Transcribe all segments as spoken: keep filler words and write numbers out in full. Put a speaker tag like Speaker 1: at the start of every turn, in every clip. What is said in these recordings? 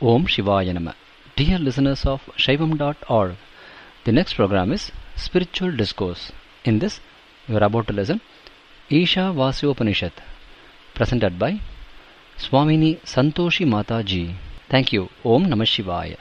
Speaker 1: Om Shivaya Nama. Dear listeners of Shaivam dot org, the next program is Spiritual Discourse. In this, you are about to listen Isha Vasyopanishad, presented by Swamini Santoshi Mata Ji. Thank you. Om Namah Shivaya.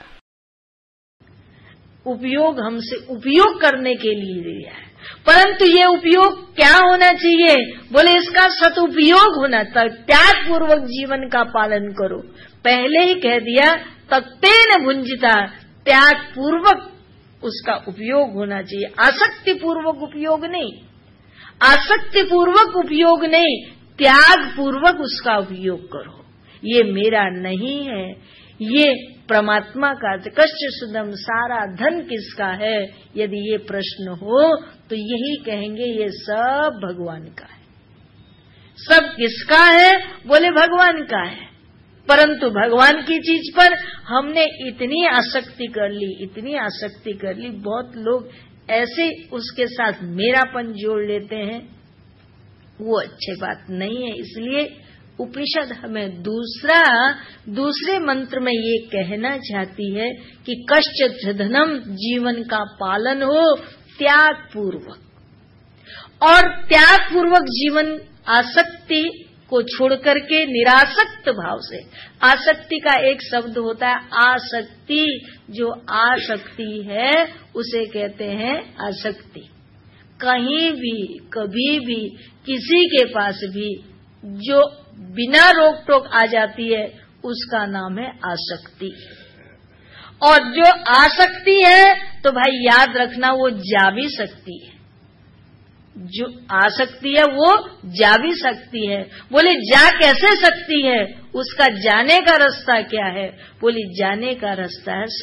Speaker 2: उपयोग हमसे उपयोग करने के लिए दिया है, परंतु ये उपयोग क्या होना चाहिए? बोले इसका सदुपयोग होना चाहिए। त्याग पूर्वक जीवन का पालन करो। पहले ही कह दिया तत्तेन भुंजिता, त्याग पूर्वक उसका उपयोग होना चाहिए। आसक्ति पूर्वक उपयोग नहीं, आसक्ति पूर्वक उपयोग नहीं, त्याग पूर्वक उसका उपयोग करो। ये मेरा नहीं है, ये परमात्मा का। कश्च सुदम, सारा धन किसका है? यदि ये प्रश्न हो तो यही कहेंगे ये सब भगवान का है। सब किसका है? बोले भगवान का है। परंतु भगवान की चीज पर हमने इतनी आसक्ति कर ली, इतनी आसक्ति कर ली, बहुत लोग ऐसे उसके साथ मेरापन जोड़ लेते हैं। वो अच्छी बात नहीं है। इसलिए उपनिषद हमें दूसरा दूसरे मंत्र में ये कहना चाहती है कि कश्चित् धनम, जीवन का पालन हो त्याग पूर्वक। और त्याग पूर्वक जीवन आसक्ति को छोड़ करके निरासक्त भाव से। आसक्ति का एक शब्द होता है आसक्ति, जो आसक्ति है उसे कहते हैं आसक्ति। कहीं भी कभी भी किसी के पास भी जो बिना रोक टोक आ जाती है उसका नाम है आसक्ति। और जो आसक्ति है तो भाई याद रखना वो जा भी सकती है। जो आसक्ति है वो जा भी सकती है। बोले जा कैसे सकती है? उसका जाने का रास्ता क्या है? बोले जाने का रास्ता है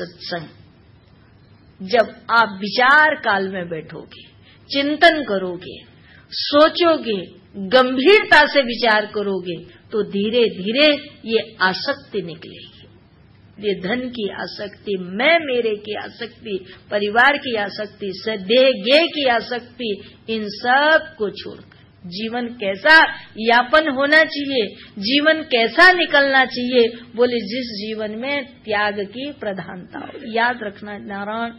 Speaker 2: सत्संग। जब आप विचार काल में बैठोगे, चिंतन करोगे, सोचोगे, गंभीरता से विचार करोगे तो धीरे धीरे ये आसक्ति निकलेगी। ये धन की आसक्ति, मैं मेरे की आसक्ति, परिवार की आसक्ति, सदेह गे की आसक्ति, इन सब को छोड़कर जीवन कैसा यापन होना चाहिए, जीवन कैसा निकलना चाहिए? बोले जिस जीवन में त्याग की प्रधानता हो। याद रखना नारायण,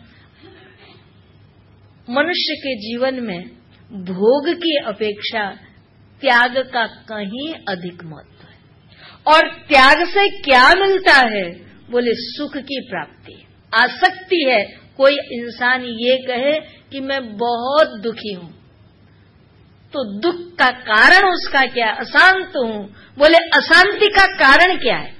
Speaker 2: मनुष्य के जीवन में भोग की अपेक्षा त्याग का कहीं अधिक महत्व है। और त्याग से क्या मिलता है? बोले सुख की प्राप्ति। आसक्ति है, कोई इंसान ये कहे कि मैं बहुत दुखी हूं, तो दुख का कारण उसका क्या? अशांत हूं। बोले अशांति का कारण क्या है?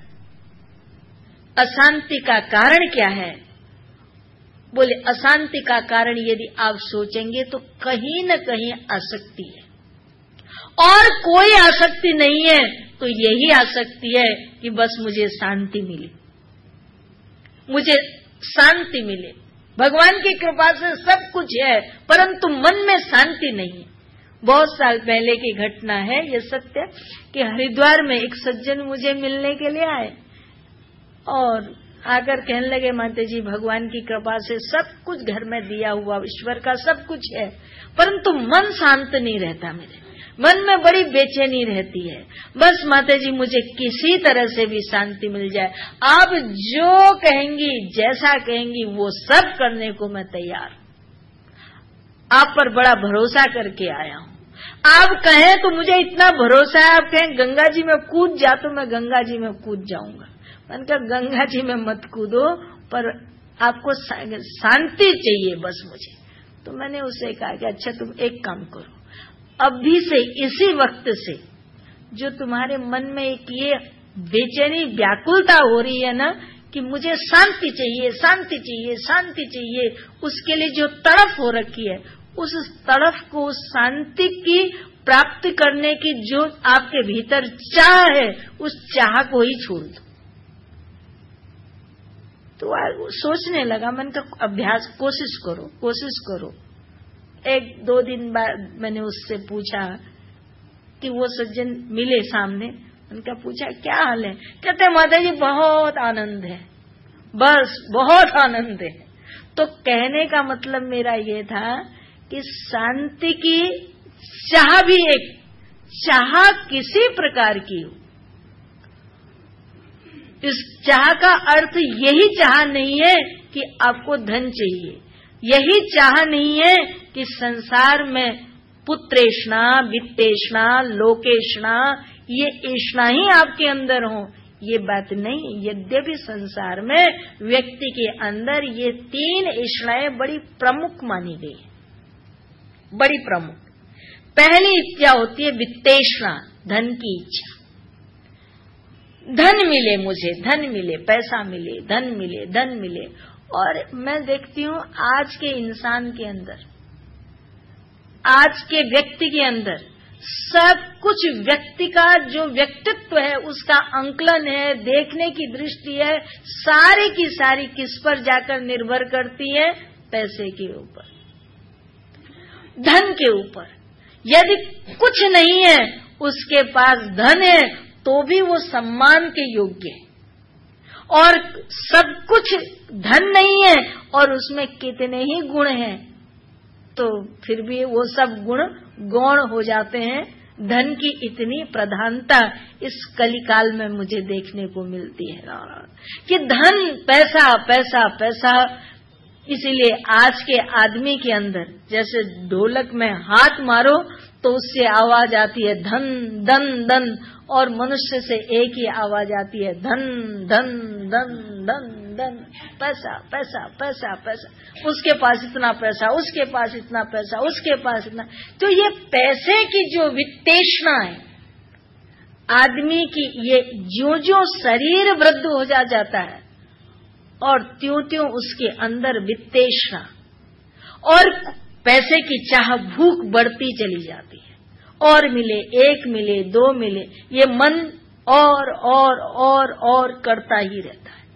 Speaker 2: अशांति का कारण क्या है? बोले अशांति का कारण यदि आप सोचेंगे तो कहीं न कहीं आसक्ति है। और कोई आसक्ति नहीं है तो यही आसक्ति है कि बस मुझे शांति मिले, मुझे शांति मिले। भगवान की कृपा से सब कुछ है, परंतु मन में शांति नहीं है। बहुत साल पहले की घटना है, ये सत्य कि हरिद्वार में एक सज्जन मुझे मिलने के लिए आए और आकर कहने लगे, माता जी भगवान की कृपा से सब कुछ घर में दिया हुआ ईश्वर का सब कुछ है, परंतु मन शांत नहीं रहता, मेरे मन में बड़ी बेचैनी रहती है। बस माता जी मुझे किसी तरह से भी शांति मिल जाए। आप जो कहेंगी, जैसा कहेंगी वो सब करने को मैं तैयार हूं। आप पर बड़ा भरोसा करके आया हूं। आप कहें तो मुझे इतना भरोसा है, आप कहें गंगा जी में कूद जा तो मैं गंगा जी में कूद जाऊंगा। मैंने कहा गंगा जी में मत कूदो, पर आपको शांति चाहिए बस मुझे। तो मैंने उसे कहा कि अच्छा तुम एक काम करो, अभी से इसी वक्त से जो तुम्हारे मन में एक ये बेचैनी व्याकुलता हो रही है ना कि मुझे शांति चाहिए, शांति चाहिए, शांति चाहिए, उसके लिए जो तड़फ हो रखी है, उस तड़फ को, उस शांति की प्राप्त करने की जो आपके भीतर चाह है, उस चाह को ही छोड़ दो। तो सोचने लगा, मैंने कहा अभ्यास कोशिश करो, कोशिश करो। एक दो दिन बाद मैंने उससे पूछा कि वो सज्जन मिले सामने, उनका पूछा क्या हाल है? कहते माता जी बहुत आनंद है, बस बहुत आनंद है। तो कहने का मतलब मेरा ये था कि शांति की चाह भी एक चाह किसी प्रकार की हो, इस चाह का अर्थ यही चाह नहीं है कि आपको धन चाहिए, यही चाह नहीं है कि संसार में पुत्रेष्णा, वित्तेष्णा, लोकेष्णा, ये ऐष्णा ही आपके अंदर हो, ये बात नहीं। यद्यपि संसार में व्यक्ति के अंदर ये तीन ऐष्णाएं बड़ी प्रमुख मानी गई है, बड़ी प्रमुख। पहली इच्छा होती है वित्तेष्णा, धन की इच्छा। धन मिले मुझे, धन मिले, पैसा मिले, धन मिले, धन मिले। और मैं देखती हूं आज के इंसान के अंदर, आज के व्यक्ति के अंदर सब कुछ व्यक्ति का जो व्यक्तित्व है उसका अंकलन है, देखने की दृष्टि है, सारी की सारी किस पर जाकर निर्भर करती है? पैसे के ऊपर, धन के ऊपर। यदि कुछ नहीं है, उसके पास धन है तो भी वो सम्मान के योग्य है, और सब कुछ धन नहीं है और उसमें कितने ही गुण हैं तो फिर भी वो सब गुण गौण हो जाते हैं। धन की इतनी प्रधानता इस कलिकाल में मुझे देखने को मिलती है कि धन, पैसा, पैसा, पैसा। इसीलिए आज के आदमी के अंदर जैसे ढोलक में हाथ मारो तो उससे आवाज आती है धन धन धन, और मनुष्य से एक ही आवाज आती है धन धन धन धन धन, पैसा पैसा पैसा पैसा। उसके पास इतना पैसा, उसके पास इतना पैसा, उसके पास इतना। तो ये पैसे की जो वित्तेष्णा है आदमी की, ये ज्यों ज्यों शरीर वृद्ध हो जा जाता है और त्यों त्यों उसके अंदर वित्तेष्णा और पैसे की चाह, भूख बढ़ती चली जाती है। और मिले, एक मिले, दो मिले, ये मन और और और और करता ही रहता है।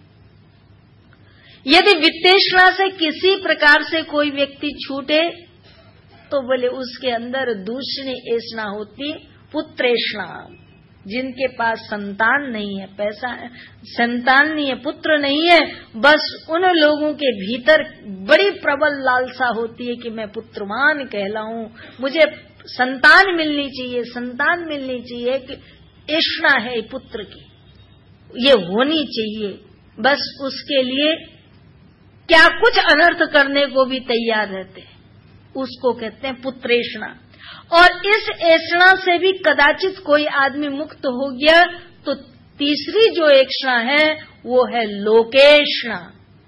Speaker 2: यदि वित्तेष्णा से किसी प्रकार से कोई व्यक्ति छूटे तो बोले उसके अंदर दूसरी ऐष्णा होती, पुत्रेष्णा। जिनके पास संतान नहीं है, पैसा है, संतान नहीं है, पुत्र नहीं है, बस उन लोगों के भीतर बड़ी प्रबल लालसा होती है कि मैं पुत्रवान कहलाऊं, मुझे संतान मिलनी चाहिए, संतान मिलनी चाहिए, कि ऐष्णा है पुत्र की, ये होनी चाहिए। बस उसके लिए क्या कुछ अनर्थ करने को भी तैयार रहते हैं, उसको कहते हैं पुत्रेष्णा। और इस ऐष्णा से भी कदाचित कोई आदमी मुक्त हो गया तो तीसरी जो ऐष्णा है वो है लोकेष्णा।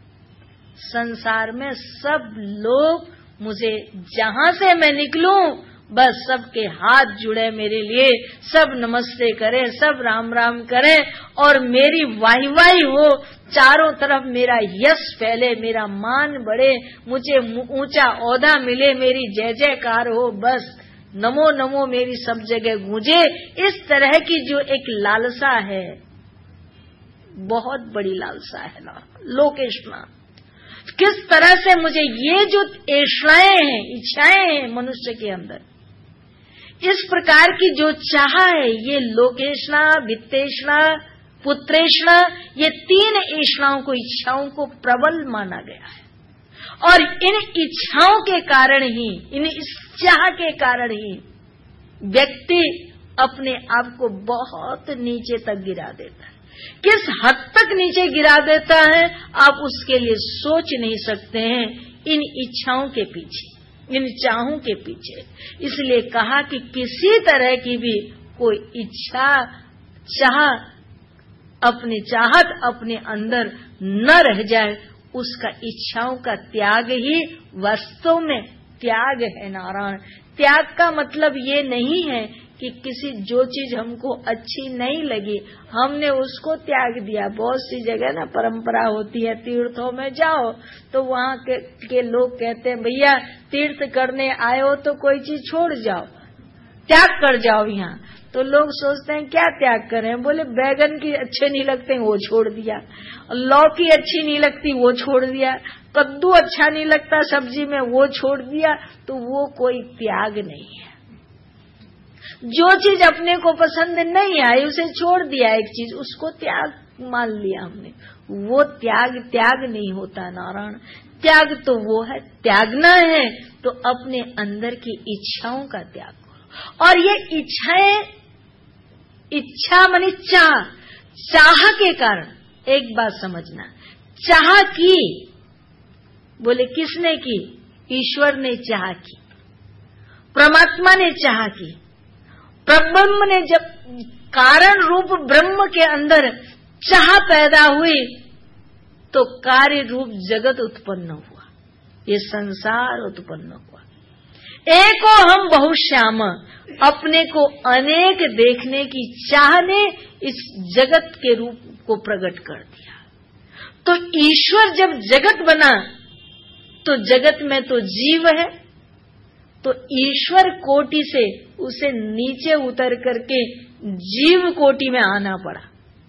Speaker 2: संसार में सब लोग मुझे, जहां से मैं निकलूं बस सबके हाथ जुड़े मेरे लिए, सब नमस्ते करें, सब राम राम करें और मेरी वाही वाही हो, चारों तरफ मेरा यश फैले, मेरा मान बढ़े, मुझे ऊंचा ओहदा मिले, मेरी जय जयकार हो, बस नमो नमो मेरी सब जगह गूंजे। इस तरह की जो एक लालसा है, बहुत बड़ी लालसा है ना लोकेष्णा। किस तरह से मुझे ये जो ऐष्णाएं हैं, इच्छाएं हैं मनुष्य के अंदर, इस प्रकार की जो चाह है, ये लोकेष्णा, वित्तेष्णा, पुत्रेष्णा, ये तीन ऐष्णाओं को, इच्छाओं को प्रबल माना गया है। और इन इच्छाओं के कारण ही, इन इस चाह के कारण ही व्यक्ति अपने आप को बहुत नीचे तक गिरा देता है। किस हद तक नीचे गिरा देता है आप उसके लिए सोच नहीं सकते हैं, इन इच्छाओं के पीछे, इन चाहों के पीछे। इसलिए कहा कि किसी तरह की भी कोई इच्छा, चाह, अपनी चाहत अपने अंदर न रह जाए, उसका इच्छाओं का त्याग ही वास्तव में त्याग है। नारायण, त्याग का मतलब ये नहीं है कि किसी जो चीज हमको अच्छी नहीं लगी हमने उसको त्याग दिया। बहुत सी जगह ना परंपरा होती है, तीर्थों में जाओ तो वहाँ के, के लोग कहते हैं भैया तीर्थ करने आए हो तो कोई चीज छोड़ जाओ, त्याग कर जाओ यहाँ। तो लोग सोचते हैं क्या त्याग करें, बोले बैगन की अच्छे नहीं लगते वो छोड़ दिया, लौकी अच्छी नहीं लगती वो छोड़ दिया, कद्दू अच्छा नहीं लगता सब्जी में वो छोड़ दिया। तो वो कोई त्याग नहीं है। जो चीज अपने को पसंद नहीं आई उसे छोड़ दिया, एक चीज उसको त्याग मान लिया हमने, वो त्याग त्याग नहीं होता। नारायण, त्याग तो वो है, त्यागना है तो अपने अंदर की इच्छाओं का त्याग करो। और ये इच्छाएं, इच्छा मानी चाह, चाह के कारण एक बात समझना, चाह की, बोले किसने की? ईश्वर ने चाह की, परमात्मा ने चाह की। ब्रह्म ने जब कारण रूप ब्रह्म के अंदर चाह पैदा हुई तो कार्य रूप जगत उत्पन्न हुआ, ये संसार उत्पन्न हुआ। एको हम बहुश्याम, अपने को अनेक देखने की चाह ने इस जगत के रूप को प्रकट कर दिया। तो ईश्वर जब जगत बना तो जगत में तो जीव है, तो ईश्वर कोटि से उसे नीचे उतर करके जीव कोटि में आना पड़ा।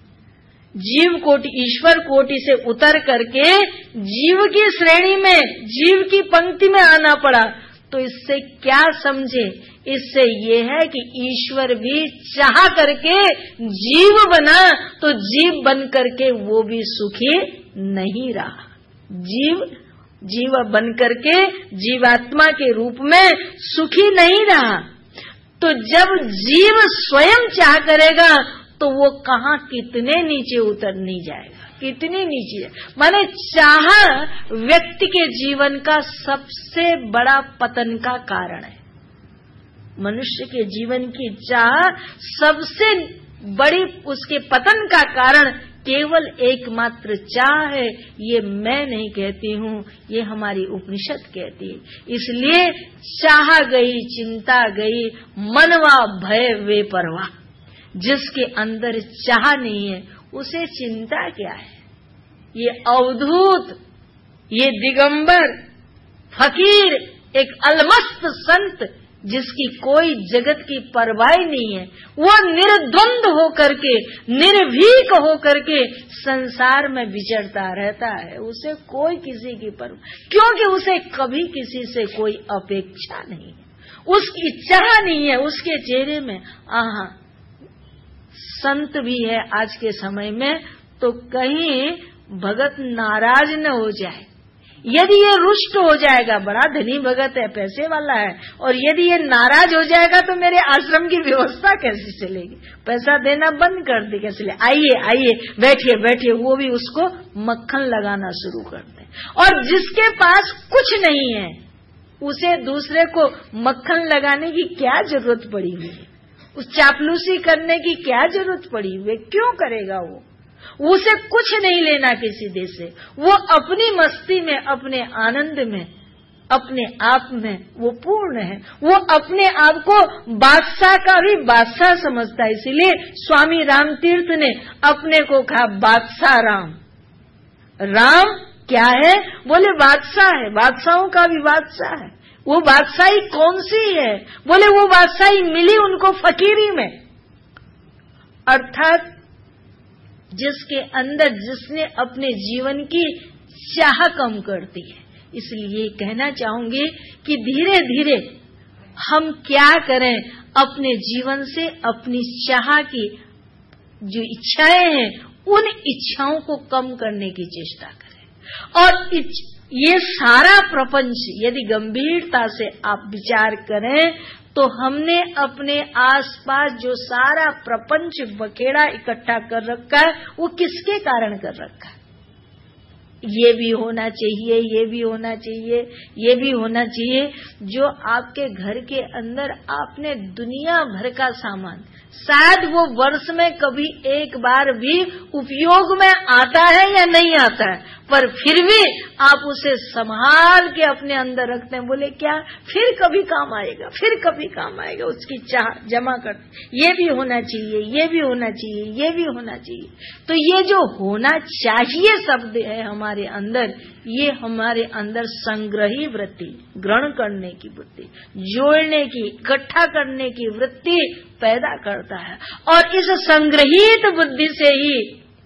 Speaker 2: जीव कोटि, ईश्वर कोटि से उतर करके जीव की श्रेणी में, जीव की पंक्ति में आना पड़ा। तो इससे क्या समझे? इससे ये है कि ईश्वर भी चाह करके जीव बना, तो जीव बन करके वो भी सुखी नहीं रहा। जीव जीव बन करके जीवात्मा के रूप में सुखी नहीं रहा। तो जब जीव स्वयं चाह करेगा तो वो कहाँ कितने नीचे उतर नहीं जाएगा, कितने नीचे। माने चाह व्यक्ति के जीवन का सबसे बड़ा पतन का कारण है। मनुष्य के जीवन की चाह सबसे बड़ी उसके पतन का कारण केवल एकमात्र चाह है। ये मैं नहीं कहती हूँ, ये हमारी उपनिषद कहती है। इसलिए चाह गई, चिंता गई, मनवा भय वे परवाह। जिसके अंदर चाह नहीं है उसे चिंता क्या है? ये अवधूत, ये दिगंबर फकीर, एक अलमस्त संत जिसकी कोई जगत की परवाह नहीं है, वो निर्द्वंद होकर के, निर्भीक होकर के संसार में विचरता रहता है। उसे कोई किसी की परवाह, क्योंकि उसे कभी किसी से कोई अपेक्षा नहीं है, उसकी चाह नहीं है उसके चेहरे में। आहा, संत भी है आज के समय में तो कहीं भगत नाराज न हो जाए। यदि ये रुष्ट हो जाएगा, बड़ा धनी भगत है, पैसे वाला है, और यदि ये नाराज हो जाएगा तो मेरे आश्रम की व्यवस्था कैसे चलेगी? पैसा देना बंद कर दे कैसे ले? आइए आइए, बैठिए बैठिए, वो भी उसको मक्खन लगाना शुरू कर दे। और जिसके पास कुछ नहीं है उसे दूसरे को मक्खन लगाने की क्या जरूरत पड़ी हुई है? उस चापलूसी करने की क्या जरूरत पड़ी हुई है? क्यों करेगा वो? उसे कुछ नहीं लेना किसी देश से। वो अपनी मस्ती में, अपने आनंद में, अपने आप में वो पूर्ण है। वो अपने आप को बादशाह का भी बादशाह समझता है। इसीलिए स्वामी रामतीर्थ ने अपने को कहा बादशाह राम। राम क्या है? बोले बादशाह है, बादशाहों का भी बादशाह है। वो बादशाही कौन सी है? बोले वो बादशाही मिली उनको फकीरी में। अर्थात जिसके अंदर, जिसने अपने जीवन की चाह कम कर दी है। इसलिए कहना चाहूंगी कि धीरे धीरे हम क्या करें, अपने जीवन से अपनी चाह की जो इच्छाएं हैं उन इच्छाओं को कम करने की चेष्टा करें। और ये सारा प्रपंच यदि गंभीरता से आप विचार करें तो हमने अपने आसपास जो सारा प्रपंच बखेड़ा इकट्ठा कर रखा है वो किसके कारण कर रखा है? ये भी होना चाहिए, ये भी होना चाहिए, ये भी होना चाहिए। जो आपके घर के अंदर आपने दुनिया भर का सामान, शायद वो वर्ष में कभी एक बार भी उपयोग में आता है या नहीं आता है, पर फिर भी आप उसे संभाल के अपने अंदर रखते हैं। बोले क्या? फिर कभी काम आएगा, फिर कभी काम आएगा, उसकी चाह जमा करते। ये भी होना चाहिए, ये भी होना चाहिए, ये भी होना चाहिए। तो ये जो होना चाहिए शब्द है हमारे अंदर, ये हमारे अंदर संग्रही वृत्ति, ग्रहण करने की वृत्ति, जोड़ने की, इकट्ठा करने की वृत्ति पैदा करता है। और इस संग्रहित बुद्धि से ही,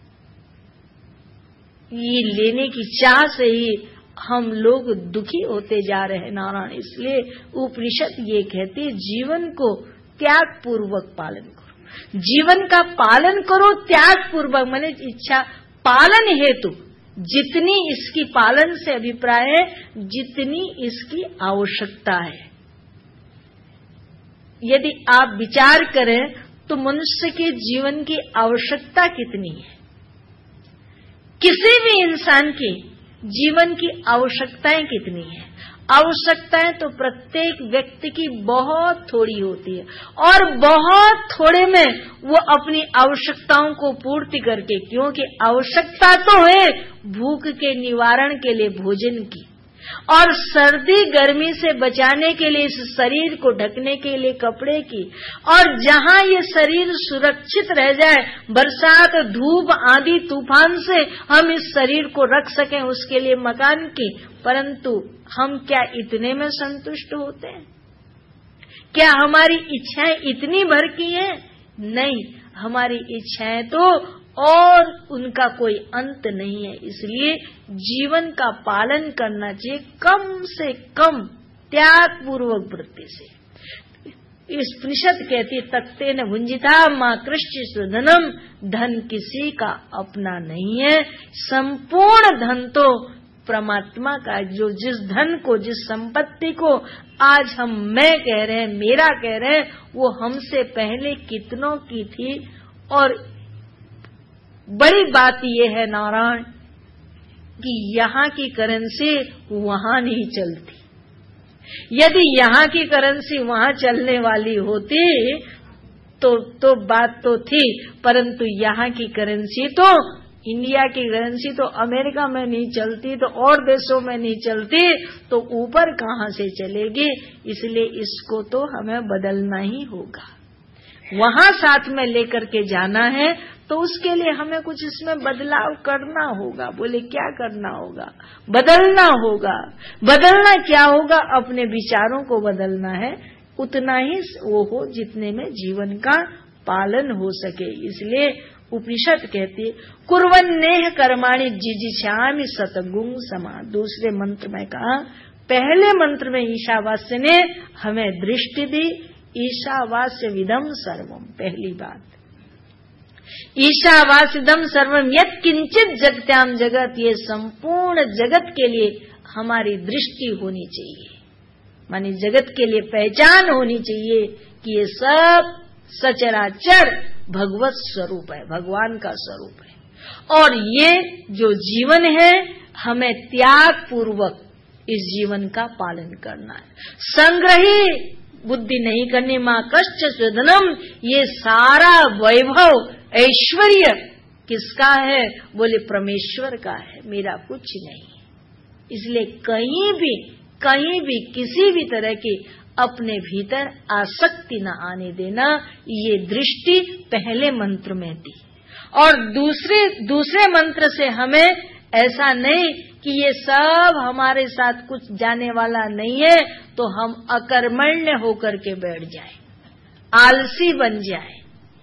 Speaker 2: ये लेने की चाह से ही हम लोग दुखी होते जा रहे हैं नारायण। इसलिए उपनिषद ये कहती है जीवन को त्याग पूर्वक पालन करो। जीवन का पालन करो त्याग पूर्वक, माने इच्छा पालन हेतु जितनी इसकी पालन से अभिप्राय है जितनी इसकी आवश्यकता है। यदि आप विचार करें तो मनुष्य के जीवन की आवश्यकता कितनी है? किसी भी इंसान की जीवन की आवश्यकताएं कितनी है? आवश्यकताएं तो प्रत्येक व्यक्ति की बहुत थोड़ी होती है और बहुत थोड़े में वो अपनी आवश्यकताओं को पूर्ति करके, क्योंकि आवश्यकता तो है भूख के निवारण के लिए भोजन की, और सर्दी गर्मी से बचाने के लिए इस शरीर को ढकने के लिए कपड़े की, और जहां ये शरीर सुरक्षित रह जाए बरसात धूप आंधी तूफान से हम इस शरीर को रख सकें उसके लिए मकान की। परंतु हम क्या इतने में संतुष्ट होते हैं? क्या हमारी इच्छाएं इतनी भर की हैं? नहीं, हमारी इच्छाएं तो और उनका कोई अंत नहीं है। इसलिए जीवन का पालन करना चाहिए कम से कम त्याग पूर्वक वृत्ति से। इस उपनिषद कहती तत्ते न भुंजिता माँ कृष्ण सुधनम, धन किसी का अपना नहीं है, संपूर्ण धन तो परमात्मा का। जो जिस धन को, जिस संपत्ति को आज हम मैं कह रहे हैं, मेरा कह रहे हैं, वो हमसे पहले कितनों की थी। और बड़ी बात यह है नारायण कि यहाँ की करेंसी वहां नहीं चलती। यदि यहाँ की करेंसी वहां चलने वाली होती तो तो बात तो थी, परंतु यहाँ की करेंसी तो, इंडिया की करेंसी तो अमेरिका में नहीं चलती, तो और देशों में नहीं चलती, तो ऊपर कहाँ से चलेगी? इसलिए इसको तो हमें बदलना ही होगा, वहां साथ में लेकर के जाना है। तो उसके लिए हमें कुछ इसमें बदलाव करना होगा। बोले क्या करना होगा? बदलना होगा। बदलना क्या होगा? अपने विचारों को बदलना है, उतना ही वो हो जितने में जीवन का पालन हो सके। इसलिए उपनिषद कहती कुर्वन्नेह कर्माणि जिजिष्यामि सतगुण समा। दूसरे मंत्र में कहा, पहले मंत्र में ईशावास्य ने हमें दृष्टि दी, ईशावास्य विदम सर्वम। पहली बात, ईशावास्यदम सर्वम यत् किंचित जगत्याम जगत, ये संपूर्ण जगत के लिए हमारी दृष्टि होनी चाहिए, मानी जगत के लिए पहचान होनी चाहिए कि ये सब सचराचर भगवत स्वरूप है, भगवान का स्वरूप है। और ये जो जीवन है हमें त्याग पूर्वक इस जीवन का पालन करना है। संग्रही बुद्धि नहीं करनी। माँ कष्ट स्वधनम, ये सारा वैभव ऐश्वर्य किसका है? बोले परमेश्वर का है, मेरा कुछ नहीं। इसलिए कहीं भी कहीं भी किसी भी तरह की अपने भीतर आसक्ति न आने देना, ये दृष्टि पहले मंत्र में दी। और दूसरे दूसरे मंत्र से हमें ऐसा नहीं कि ये सब हमारे साथ कुछ जाने वाला नहीं है, तो हम अकर्मण्य होकर के बैठ जाएं, आलसी बन जाएं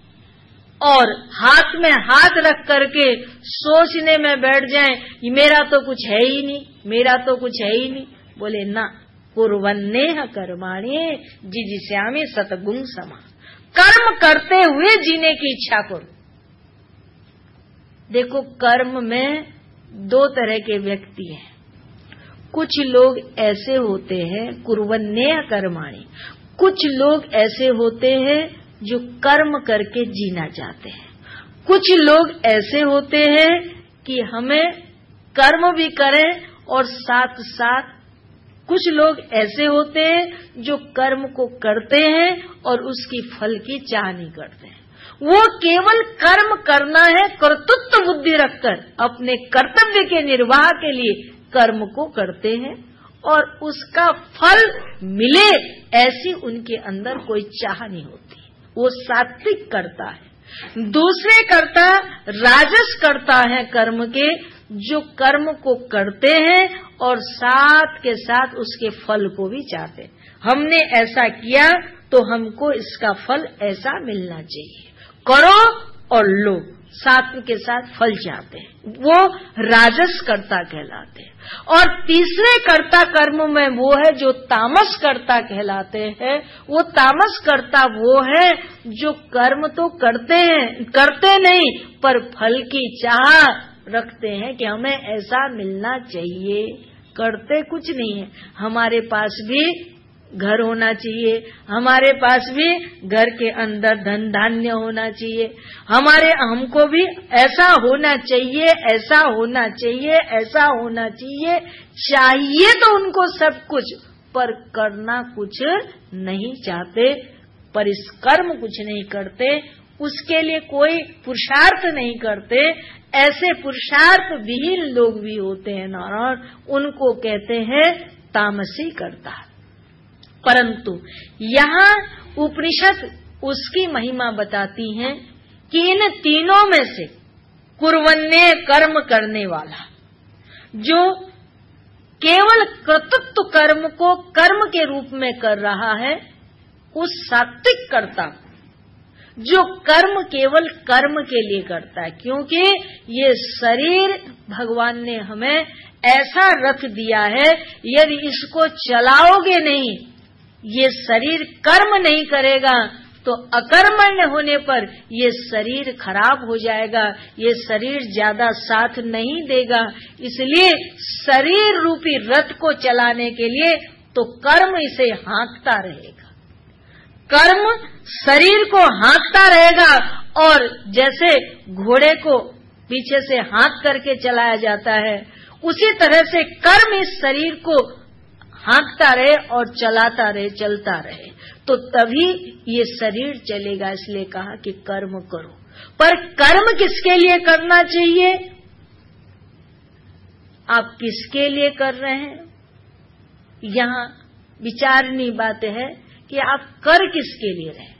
Speaker 2: और हाथ में हाथ रख करके सोचने में बैठ जाएं, मेरा तो कुछ है ही नहीं, मेरा तो कुछ है ही नहीं। बोले ना, कुर्वन्नेह कर्माणि जिजिष्यामि सतगुण समा। कर्म करते हुए जीने की इच्छा करो। देखो, कर्म में दो तरह के व्यक्ति हैं। कुछ लोग ऐसे होते हैं कुर्वन्नेह कर्माणि, कुछ लोग ऐसे होते हैं जो कर्म करके जीना चाहते हैं। कुछ लोग ऐसे होते हैं कि हमें कर्म भी करें और साथ साथ, कुछ लोग ऐसे होते हैं जो कर्म को करते हैं और उसकी फल की चाह नहीं करते हैं। वो केवल कर्म करना है, कर्तृत्व बुद्धि रखकर अपने कर्तव्य के निर्वाह के लिए कर्म को करते हैं और उसका फल मिले ऐसी उनके अंदर कोई चाह नहीं होती। वो सात्विक करता है। दूसरे करता राजस करता है कर्म के, जो कर्म को करते हैं और साथ के साथ उसके फल को भी चाहते हैं। हमने ऐसा किया तो हमको इसका फल ऐसा मिलना चाहिए, करो और लो, साथ के साथ फल चाहते हैं, वो राजस कर्ता कहलाते हैं। और तीसरे कर्ता कर्म में वो है जो तामस कर्ता कहलाते हैं। वो तामस कर्ता वो है जो कर्म तो करते हैं, करते नहीं, पर फल की चाह रखते हैं कि हमें ऐसा मिलना चाहिए, करते कुछ नहीं है। हमारे पास भी घर होना चाहिए, हमारे पास भी घर के अंदर धन धान्य होना चाहिए, हमारे हमको भी ऐसा होना चाहिए, ऐसा होना चाहिए, ऐसा होना चाहिए। चाहिए तो उनको सब कुछ, पर करना कुछ नहीं चाहते, परिश्रम कुछ नहीं करते, उसके लिए कोई पुरुषार्थ नहीं करते। ऐसे पुरुषार्थ विहीन लोग भी होते हैं नारायण, उनको कहते हैं तामसी कर्ता। परंतु यहाँ उपनिषद उसकी महिमा बताती हैं कि इन तीनों में से कुर्वन्य कर्म करने वाला, जो केवल कर्तृत्व कर्म को कर्म के रूप में कर रहा है, उस सात्विक कर्ता को, जो कर्म केवल कर्म के लिए करता है, क्योंकि ये शरीर भगवान ने हमें ऐसा रख दिया है, यदि इसको चलाओगे नहीं, ये शरीर कर्म नहीं करेगा तो अकर्मण्य होने पर ये शरीर खराब हो जाएगा, ये शरीर ज्यादा साथ नहीं देगा। इसलिए शरीर रूपी रथ को चलाने के लिए तो कर्म इसे हाँकता रहेगा, कर्म शरीर को हाँकता रहेगा। और जैसे घोड़े को पीछे से हाँक करके चलाया जाता है, उसी तरह से कर्म इस शरीर को हाँकता रहे और चलाता रहे, चलता रहे, तो तभी ये शरीर चलेगा। इसलिए कहा कि कर्म करो। पर कर्म किसके लिए करना चाहिए? आप किसके लिए कर रहे हैं? यहाँ विचारनीय बात है कि आप कर किसके लिए रहे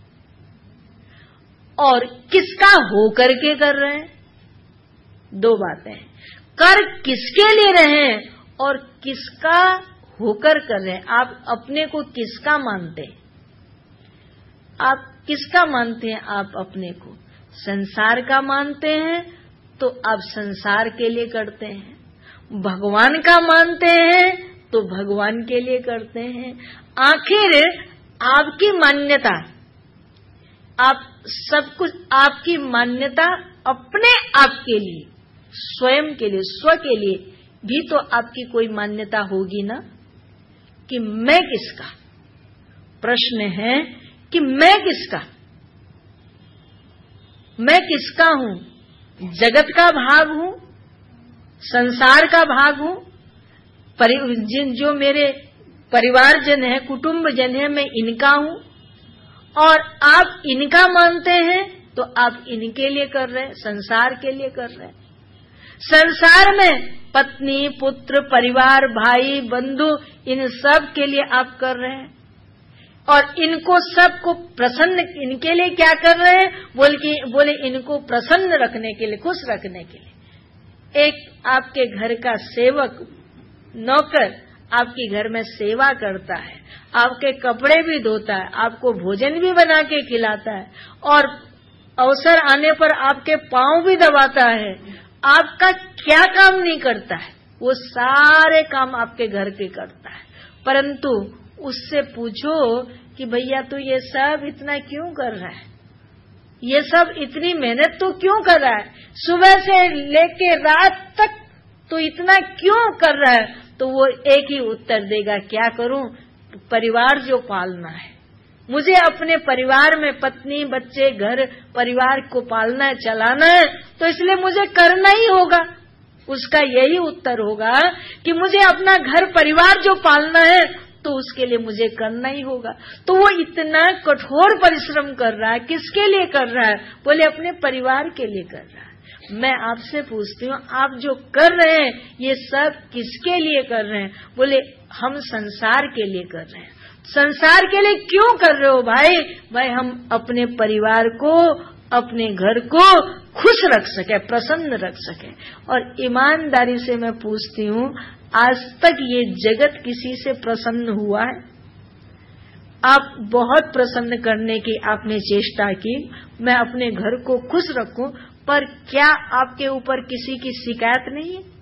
Speaker 2: और किसका होकर के कर रहे हैं। दो बातें हैं, कर किसके लिए रहे और किसका होकर कर रहे हैं। आप अपने को किसका मानते हैं? आप किसका मानते हैं? आप अपने को संसार का मानते हैं तो आप संसार के लिए करते हैं, भगवान का मानते हैं तो भगवान के लिए करते हैं। आखिर आपकी मान्यता, आप सब कुछ, आपकी मान्यता अपने आप के लिए, स्वयं के लिए, स्व के लिए भी तो आपकी कोई मान्यता होगी ना, कि मैं किसका। प्रश्न है कि मैं किसका, मैं किसका हूं? जगत का भाग हूं, संसार का भाग हूं, जिन जो मेरे परिवारजन है, कुटुंब जन है, मैं इनका हूं। और आप इनका मानते हैं तो आप इनके लिए कर रहे हैं, संसार के लिए कर रहे हैं। संसार में पत्नी, पुत्र, परिवार, भाई, बंधु, इन सब के लिए आप कर रहे हैं। और इनको सबको प्रसन्न, इनके लिए क्या कर रहे हैं? बोल के बोले इनको प्रसन्न रखने के लिए, खुश रखने के लिए। एक आपके घर का सेवक, नौकर आपके घर में सेवा करता है, आपके कपड़े भी धोता है, आपको भोजन भी बना के खिलाता है, और अवसर आने पर आपके पांव भी दबाता है। आपका क्या काम नहीं करता है? वो सारे काम आपके घर के करता है। परंतु उससे पूछो कि भैया तू ये सब इतना क्यों कर रहा है, ये सब इतनी मेहनत तो क्यों कर रहा है, सुबह से लेके रात तक तो इतना क्यों कर रहा है? तो वो एक ही उत्तर देगा, क्या करूं, परिवार जो पालना है, मुझे अपने परिवार में पत्नी, बच्चे, घर परिवार को पालना है, चलाना है, तो इसलिए मुझे करना ही होगा। उसका यही उत्तर होगा कि मुझे अपना घर परिवार जो पालना है तो उसके लिए मुझे करना ही होगा। तो वो इतना कठोर परिश्रम कर रहा है, किसके लिए कर रहा है? बोले अपने परिवार के लिए कर रहा है। मैं आपसे पूछती हूँ, आप जो कर रहे हैं ये सब किसके लिए कर रहे हैं? बोले हम संसार के लिए कर रहे हैं। संसार के लिए क्यों कर रहे हो भाई? भाई हम अपने परिवार को, अपने घर को खुश रख सके, प्रसन्न रख सके। और ईमानदारी से मैं पूछती हूँ, आज तक ये जगत किसी से प्रसन्न हुआ है? आप बहुत प्रसन्न करने की आपने चेष्टा की, मैं अपने घर को खुश रखूं, पर क्या आपके ऊपर किसी की शिकायत नहीं है?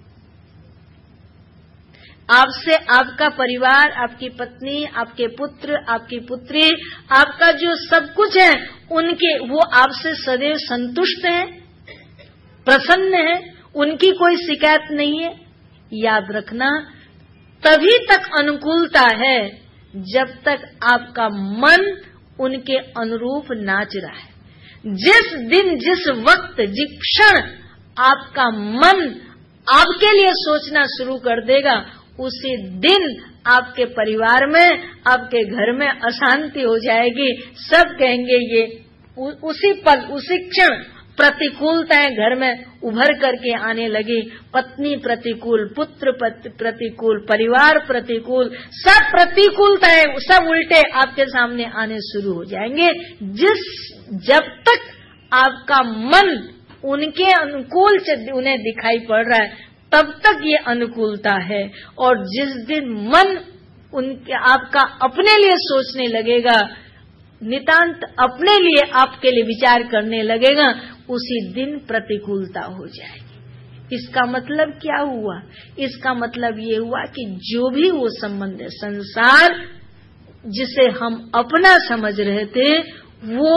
Speaker 2: आपसे आपका परिवार, आपकी पत्नी, आपके पुत्र, आपकी पुत्री, आपका जो सब कुछ है, उनके वो आपसे सदैव संतुष्ट हैं, प्रसन्न हैं, उनकी कोई शिकायत नहीं है। याद रखना, तभी तक अनुकूलता है जब तक आपका मन उनके अनुरूप नाच रहा है। जिस दिन, जिस वक्त, जिस क्षण आपका मन आपके लिए सोचना शुरू कर देगा, उसी दिन आपके परिवार में, आपके घर में अशांति हो जाएगी। सब कहेंगे ये उ, उसी पल, उसी क्षण प्रतिकूलताएं घर में उभर करके आने लगी। पत्नी प्रतिकूल, पुत्र प्रतिकूल, परिवार प्रतिकूल, सब प्रतिकूलताएं, सब उल्टे आपके सामने आने शुरू हो जाएंगे। जिस जब तक आपका मन उनके अनुकूल उन्हें दिखाई पड़ रहा है, तब तक ये अनुकूलता है। और जिस दिन मन उनके आपका अपने लिए सोचने लगेगा, नितांत अपने लिए, आपके लिए विचार करने लगेगा, उसी दिन प्रतिकूलता हो जाएगी। इसका मतलब क्या हुआ? इसका मतलब ये हुआ कि जो भी वो संबंध है, संसार जिसे हम अपना समझ रहे थे, वो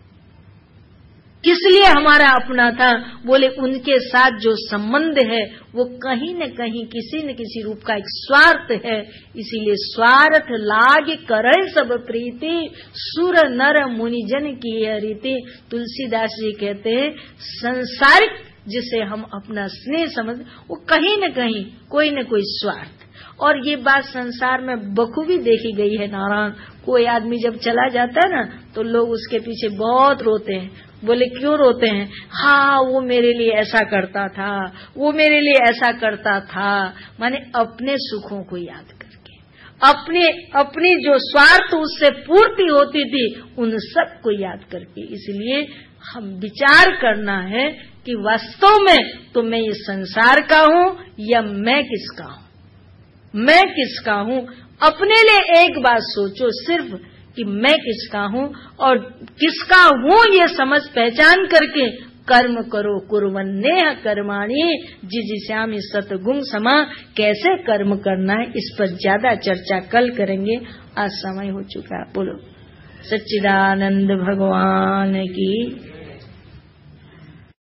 Speaker 2: किस लिए हमारा अपना था? बोले उनके साथ जो संबंध है वो कहीं न कहीं किसी न किसी रूप का एक स्वार्थ है। इसीलिए स्वार्थ लाग करे सब प्रीति, सुर नर मुनिजन की यह रीति। तुलसीदास जी कहते हैं संसारिक जिसे हम अपना स्नेह समझ, वो कहीं न कहीं कोई न कोई स्वार्थ। और ये बात संसार में बखूबी देखी गई है नारायण। कोई आदमी जब चला जाता है ना, तो लोग उसके पीछे बहुत रोते हैं। बोले क्यों रोते हैं? हाँ, वो मेरे लिए ऐसा करता था, वो मेरे लिए ऐसा करता था। माने अपने सुखों को याद करके, अपने अपनी जो स्वार्थ उससे पूर्ति होती थी, उन सब को याद करके। इसलिए हम विचार करना है कि वास्तव में तो मैं इस संसार का हूँ या मैं किसका हूँ, मैं किसका हूँ। अपने लिए एक बात सोचो सिर्फ कि मैं किसका हूँ, और किसका हूँ ये समझ पहचान करके कर्म करो। कुर्वन्नेह कर्माणि जिजिष्यामि सतगुण समा। कैसे कर्म करना है इस पर ज्यादा चर्चा कल करेंगे। आज समय हो चुका। बोलो सच्चिदानंद भगवान की।